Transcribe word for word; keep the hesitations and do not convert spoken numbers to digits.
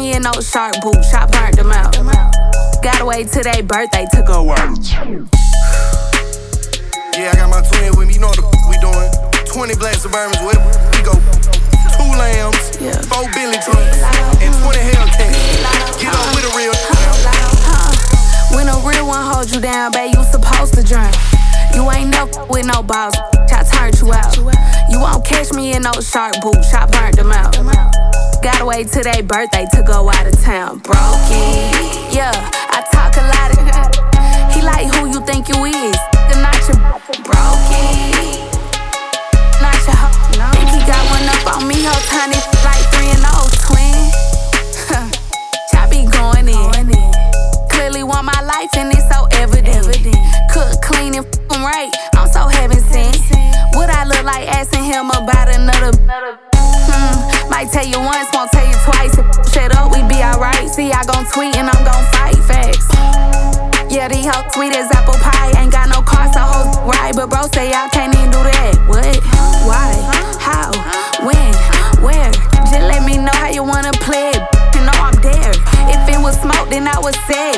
me in no shark boots, I burnt them out. Gotta wait till their birthday to go out. Yeah, I got my twin with me, you know what the f we doing. twenty black Suburbans, whatever we go. Two lambs, Yeah. four Billy trucks, and twenty Hellcats. Get up with a real Huh. When a real one hold you down, babe, you supposed to drown. You ain't never with no balls, I turned you out. You won't catch me in no shark boots, I burnt them out. Gotta wait till their birthday to go out of town. Brokey, yeah, I talk a lot of he like who you think you is, not your brokey, not your hoe. Think he got one up on me, whole tiny like three and oh twin. I be going in. Clearly want my life and it's so evident. Cook, clean, and f him right. I'm so heaven sent. What I look like asking him about another? Hmm. Might tell you once, won't tell you twice. If shut up, we be alright. See, I gon' tweet and I'm gon' fight facts. Yeah, these hoes sweet as apple pie. Ain't got no car, so hoes right. But bro say I can't even do that. What? Why? How? When? Where? Just let me know how you wanna play it. You know I'm there. If it was smoke, then I would say